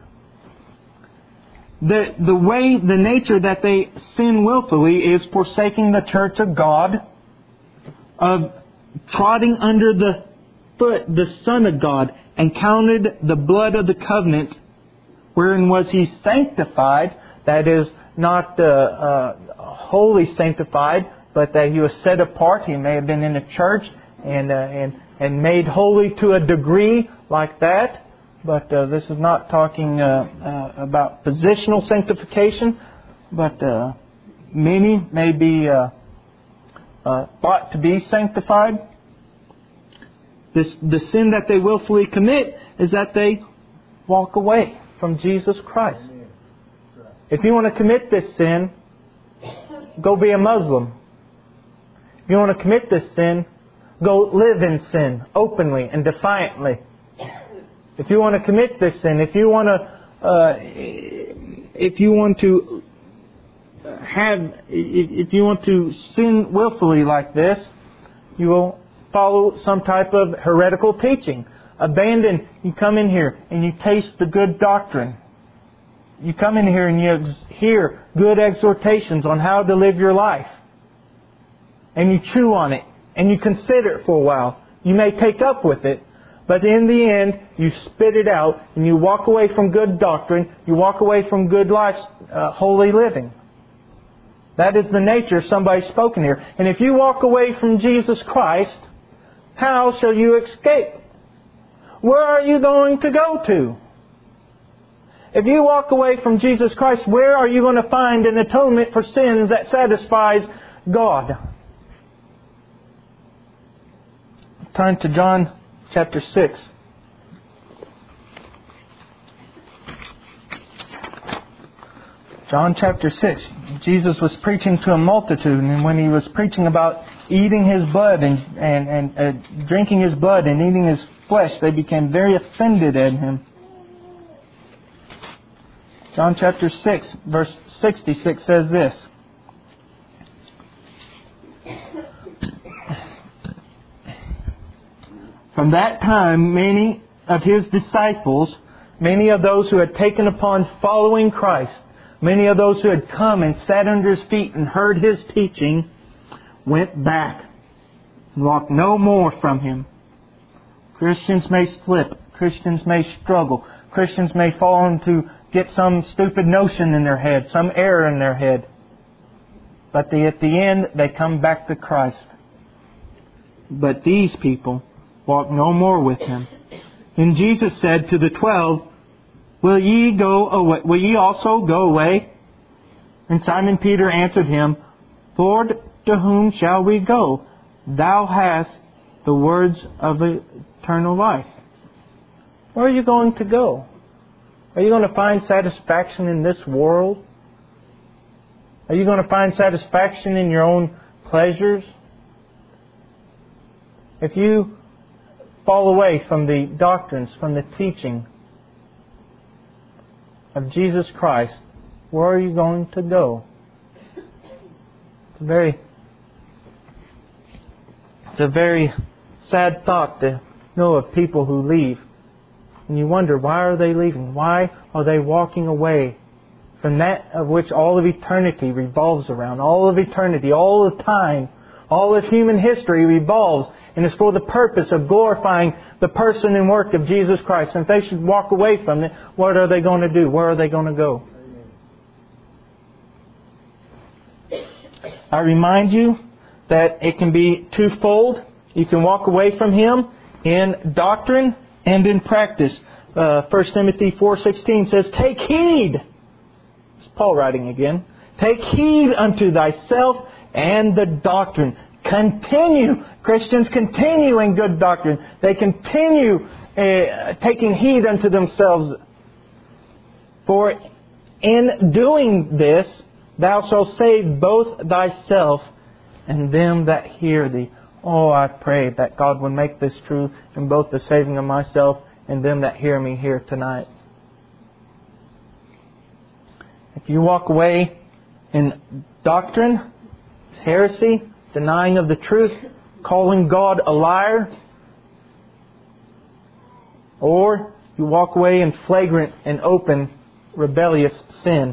The, the way, the nature that they sin willfully is forsaking the church of God, of trotting under the foot the Son of God, and counted the blood of the covenant, wherein was He sanctified, that is, not uh, uh, wholly sanctified, but that He was set apart. He may have been in a church and, uh, and, and made holy to a degree like that. But uh, this is not talking uh, uh, about positional sanctification, but uh, many may be uh, uh, thought to be sanctified. This, the sin that they willfully commit is that they walk away from Jesus Christ. If you want to commit this sin, go be a Muslim. If you want to commit this sin, go live in sin openly and defiantly. If you want to commit this sin, if you want to, uh, if you want to have, if you want to sin willfully like this, you will follow some type of heretical teaching. Abandon. You come in here and you taste the good doctrine. You come in here and you hear good exhortations on how to live your life, and you chew on it and you consider it for a while. You may take up with it. But in the end, you spit it out and you walk away from good doctrine. You walk away from good life, uh, holy living. That is the nature of somebody spoken here. And if you walk away from Jesus Christ, how shall you escape? Where are you going to go to? If you walk away from Jesus Christ, where are you going to find an atonement for sins that satisfies God? Turn to John chapter six. John chapter six. Jesus was preaching to a multitude, and when He was preaching about eating His blood and, and, and uh, drinking His blood and eating His flesh, they became very offended at Him. John chapter six, verse sixty-six says this. From that time, many of His disciples, many of those who had taken upon following Christ, many of those who had come and sat under His feet and heard His teaching, went back and walked no more from Him. Christians may slip. Christians may struggle. Christians may fall into, get some stupid notion in their head, some error in their head. But they, at the end, they come back to Christ. But these people walk no more with Him. And Jesus said to the twelve, Will ye go away? Will ye also go away? And Simon Peter answered Him, Lord, to whom shall we go? Thou hast the words of eternal life. Where are you going to go? Are you going to find satisfaction in this world? Are you going to find satisfaction in your own pleasures? If you fall away from the doctrines, from the teaching of Jesus Christ, where are you going to go? It's a very, it's a very sad thought to know of people who leave. And you wonder, why are they leaving? Why are they walking away from that of which all of eternity revolves around? All of eternity, all of time, all of human history revolves and is for the purpose of glorifying the person and work of Jesus Christ. And if they should walk away from it, what are they going to do? Where are they going to go? I remind you that it can be twofold. You can walk away from Him in doctrine and in practice. uh, First Timothy four sixteen says, "Take heed." It's Paul writing again. "Take heed unto thyself and the doctrine." Continue. Christians continue in good doctrine. They continue uh, taking heed unto themselves. "For in doing this, thou shalt save both thyself and them that hear thee." Oh, I pray that God would make this true in both the saving of myself and them that hear me here tonight. If you walk away in doctrine, heresy, denying of the truth, calling God a liar, or you walk away in flagrant and open rebellious sin.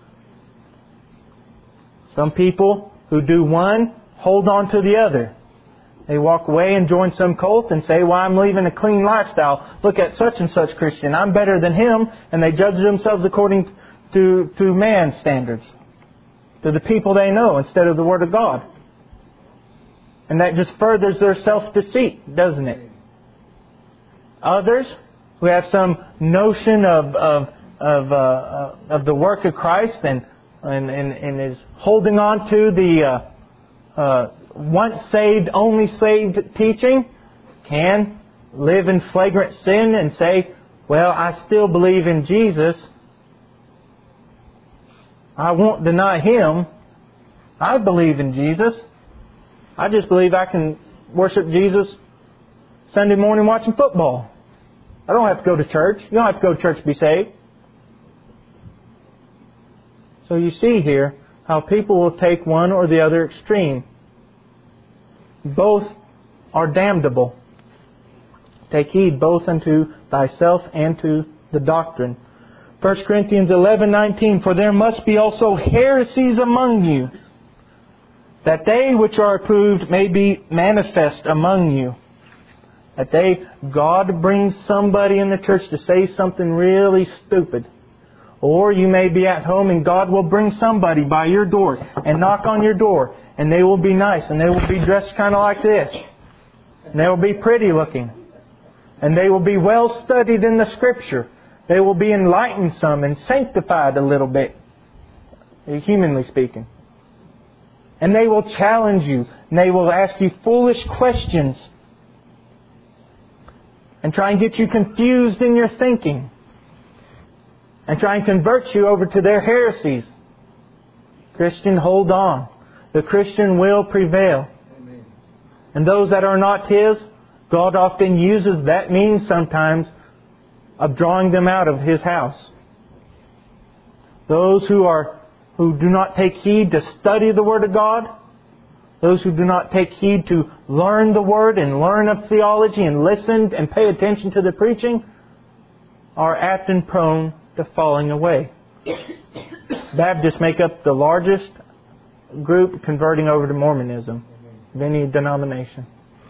Some people who do one hold on to the other. They walk away and join some cult and say, "Well, I'm leaving a clean lifestyle. Look at such and such Christian. I'm better than him." And they judge themselves according to, to man's standards, to the people they know instead of the Word of God. And that just furthers their self-deceit, doesn't it? Others who have some notion of of of, uh, of the work of Christ and and, and, and is holding on to the uh, uh, once saved, only saved teaching, can live in flagrant sin and say, "Well, I still believe in Jesus. I won't deny Him. I believe in Jesus. I just believe I can worship Jesus Sunday morning watching football. I don't have to go to church. You don't have to go to church to be saved." So you see here how people will take one or the other extreme. Both are damnable. "Take heed both unto thyself and to the doctrine." First Corinthians eleven nineteen, "For there must be also heresies among you, that they which are approved may be manifest among you." That they, God brings somebody in the church to say something really stupid. Or you may be at home and God will bring somebody by your door and knock on your door. And they will be nice and they will be dressed kind of like this. And they will be pretty looking. And they will be well studied in the Scripture. They will be enlightened some and sanctified a little bit, humanly speaking. And they will challenge you. And they will ask you foolish questions. And try and get you confused in your thinking. And try and convert you over to their heresies. Christian, hold on. The Christian will prevail. Amen. And those that are not His, God often uses that means sometimes of drawing them out of His house. Those who are who do not take heed to study the Word of God, those who do not take heed to learn the Word and learn of theology and listen and pay attention to the preaching, are apt and prone to falling away. Baptists make up the largest group converting over to Mormonism of any denomination.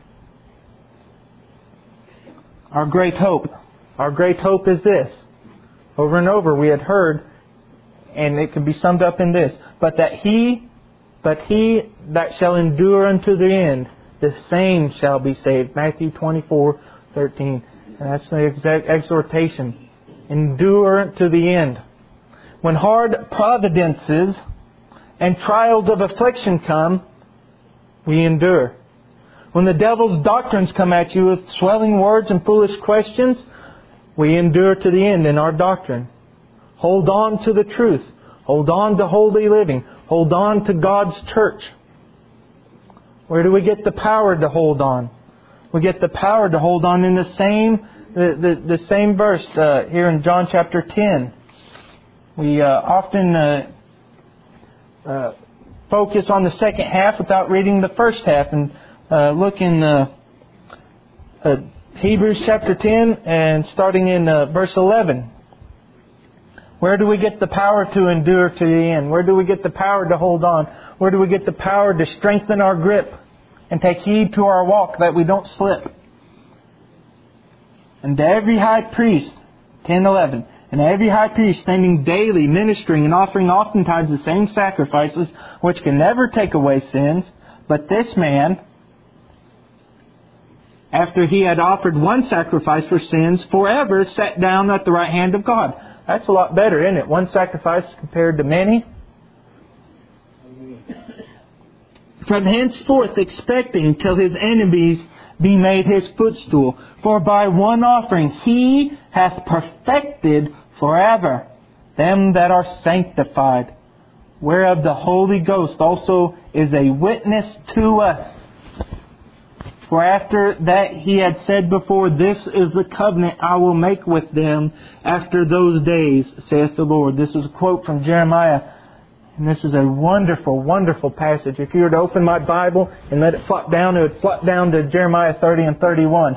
Our great hope. Our great hope is this. Over and over we had heard, and it can be summed up in this, but that he, but he that shall endure unto the end, the same shall be saved. Matthew twenty-four thirteen. And that's the exact exhortation. Endure to the end. When hard providences and trials of affliction come, we endure. When the devil's doctrines come at you with swelling words and foolish questions, we endure to the end in our doctrine. Hold on to the truth. Hold on to holy living. Hold on to God's church. Where do we get the power to hold on? We get the power to hold on in the same the, the, the same verse uh, here in John chapter ten. We uh, often uh, uh, focus on the second half without reading the first half. And uh, look in uh, uh, Hebrews chapter ten and starting in uh, verse eleven. Where do we get the power to endure to the end? Where do we get the power to hold on? Where do we get the power to strengthen our grip and take heed to our walk that we don't slip? And to every high priest, ten eleven, and every high priest standing daily ministering and offering oftentimes the same sacrifices which can never take away sins, but this man after He had offered one sacrifice for sins, forever sat down at the right hand of God. That's a lot better, isn't it? One sacrifice compared to many. From henceforth expecting till His enemies be made His footstool. For by one offering He hath perfected forever them that are sanctified, whereof the Holy Ghost also is a witness to us. For after that He had said before, This is the covenant I will make with them after those days, saith the Lord. This is a quote from Jeremiah. And this is a wonderful, wonderful passage. If you were to open my Bible and let it flop down, it would flop down to Jeremiah thirty and thirty-one.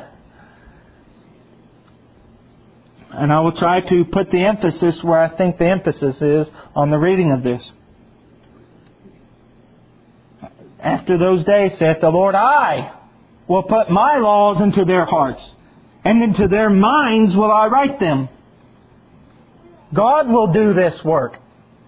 And I will try to put the emphasis where I think the emphasis is on the reading of this. After those days, saith the Lord, I will put my laws into their hearts, and into their minds will I write them. God will do this work.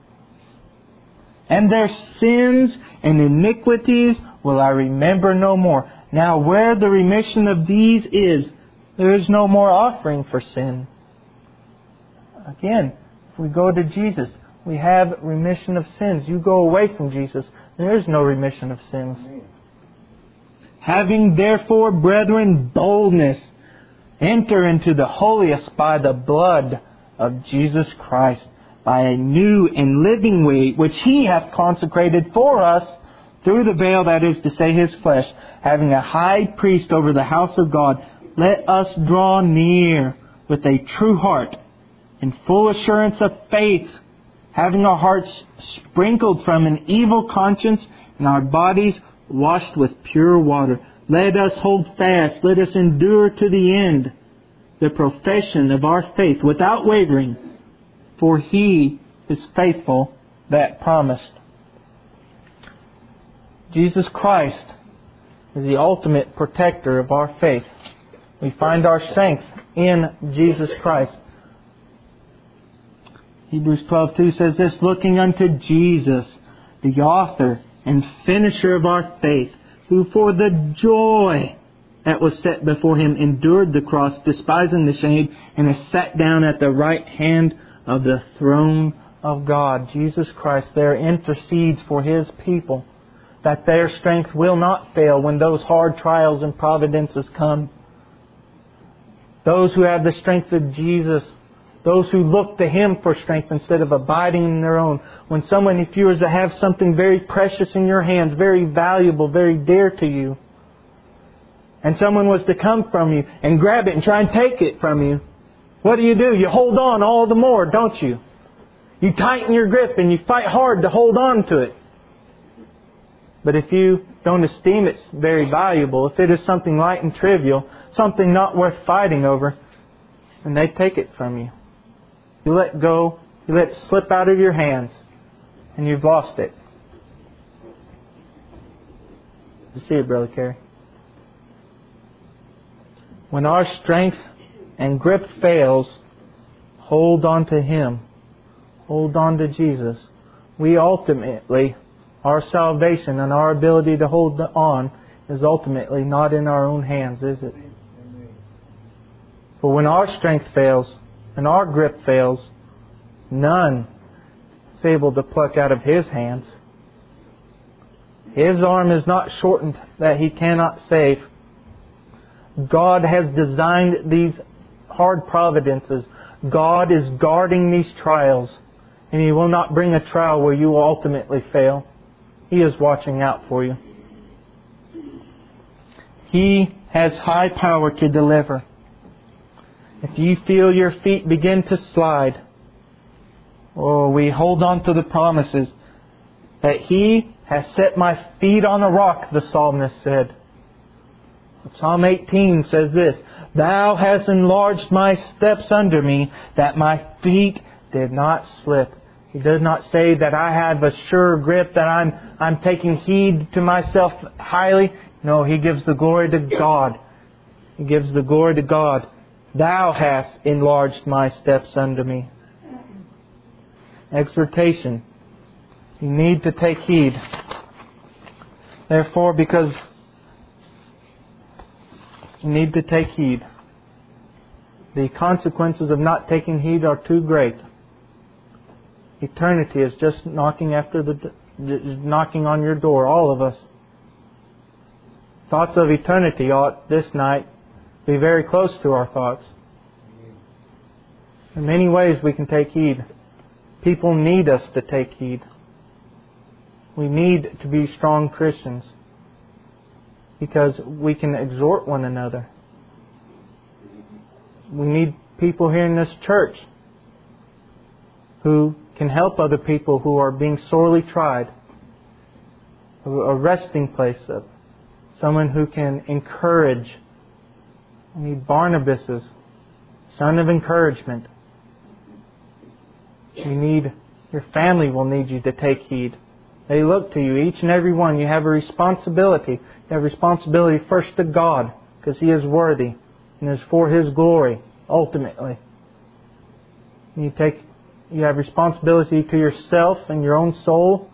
And their sins and iniquities will I remember no more. Now where the remission of these is, there is no more offering for sin. Again, if we go to Jesus, we have remission of sins. You go away from Jesus, there is no remission of sins. Having therefore, brethren, boldness, enter into the holiest by the blood of Jesus Christ, by a new and living way, which He hath consecrated for us through the veil, that is to say, His flesh, having a high priest over the house of God. Let us draw near with a true heart, in full assurance of faith, having our hearts sprinkled from an evil conscience, and our bodies washed with pure water. Let us hold fast, let us endure to the end the profession of our faith without wavering. For He is faithful that promised. Jesus Christ is the ultimate protector of our faith. We find our strength in Jesus Christ. Hebrews twelve two says this, looking unto Jesus, the author and finisher of our faith, who for the joy that was set before Him endured the cross, despising the shame, and is sat down at the right hand of the throne of God. Jesus Christ there intercedes for His people, that their strength will not fail when those hard trials and providences come. Those who have the strength of Jesus, those who look to Him for strength instead of abiding in their own. When someone, if you were to have something very precious in your hands, very valuable, very dear to you, and someone was to come from you and grab it and try and take it from you, what do you do? You hold on all the more, don't you? You tighten your grip and you fight hard to hold on to it. But if you don't esteem it very valuable, if it is something light and trivial, something not worth fighting over, then they take it from you. You let go, you let it slip out of your hands, and you've lost it. You see it, Brother Kerry? When our strength and grip fails, hold on to Him. Hold on to Jesus. We ultimately, our salvation and our ability to hold on is ultimately not in our own hands, is it? For when our strength fails and our grip fails, none is able to pluck out of His hands. His arm is not shortened that He cannot save. God has designed these hard providences. God is guarding these trials, and He will not bring a trial where you will ultimately fail. He is watching out for you. He has high power to deliver. If you feel your feet begin to slide, oh, we hold on to the promises that He has set my feet on a rock, the psalmist said. Psalm eighteen says this, Thou hast enlarged my steps under me, that my feet did not slip. He does not say that I have a sure grip, that I'm I'm taking heed to myself highly. No, He gives the glory to God. He gives the glory to God. Thou hast enlarged my steps under me. Exhortation. You need to take heed. Therefore, because We need to take heed. The consequences of not taking heed are too great. Eternity is just knocking after the knocking on your door, all of us. Thoughts of eternity ought this night be very close to our thoughts. In many ways we can take heed. People need us to take heed. We need to be strong Christians because we can exhort one another. We need people here in this church who can help other people who are being sorely tried. A resting place, of someone who can encourage. We need Barnabas's, son of encouragement. You need, your family will need you to take heed. They look to you, each and every one. You have a responsibility. You have a responsibility first to God, because He is worthy, and it is for His glory, ultimately. You take, you have responsibility to yourself and your own soul.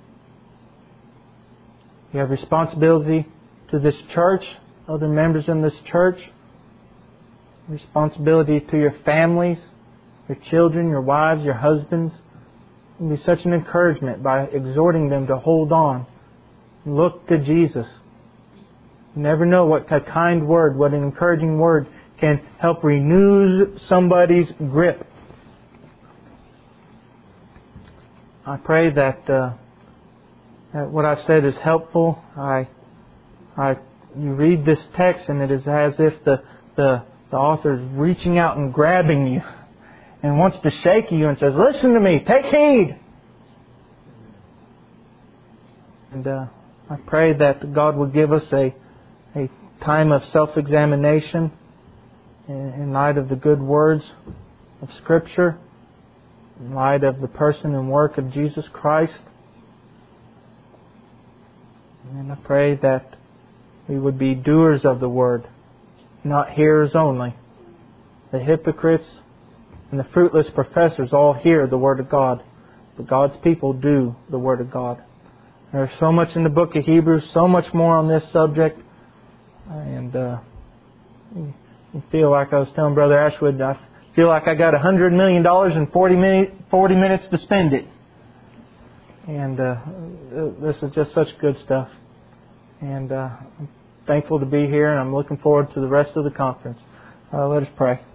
You have responsibility to this church, other members in this church. Responsibility to your families, your children, your wives, your husbands. It can be such an encouragement by exhorting them to hold on. Look to Jesus. You never know what a kind word, what an encouraging word can help renew somebody's grip. I pray that, uh, that what I've said is helpful. I, I, you read this text and it is as if the, the, the author is reaching out and grabbing you and wants to shake you and says, "Listen to me, take heed." And uh, I pray that God will give us a, a time of self-examination in, in light of the good words of Scripture, in light of the person and work of Jesus Christ. And I pray that we would be doers of the Word, not hearers only. The hypocrites and the fruitless professors all hear the Word of God, but God's people do the Word of God. There's so much in the book of Hebrews, so much more on this subject, and uh, you feel like I was telling Brother Ashwood, I feel like I got a hundred million dollars and forty minutes to spend it. And uh, this is just such good stuff. And uh, I'm thankful to be here, and I'm looking forward to the rest of the conference. Uh, let us pray.